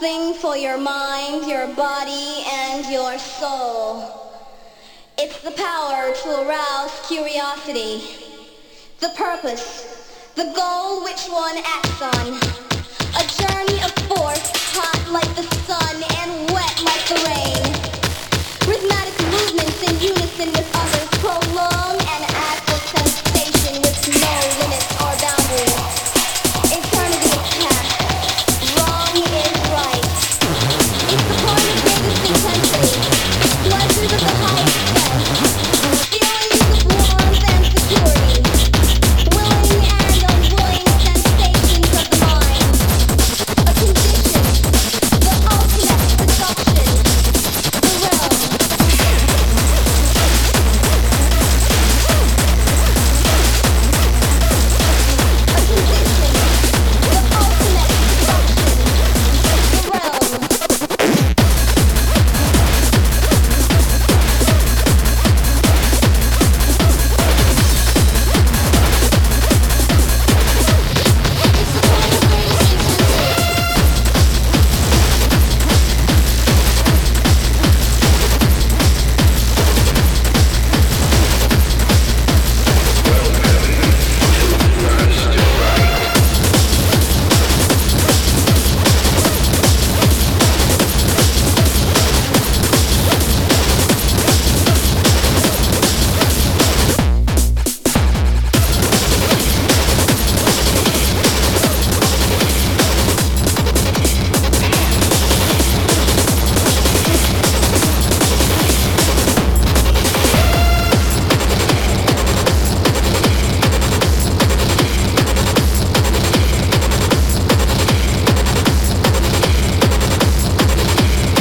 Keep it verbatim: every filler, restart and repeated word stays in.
something for your mind, your body, and your soul. It's the power to arouse curiosity, the purpose, the goal which one acts on. A journey of force, hot like the sun and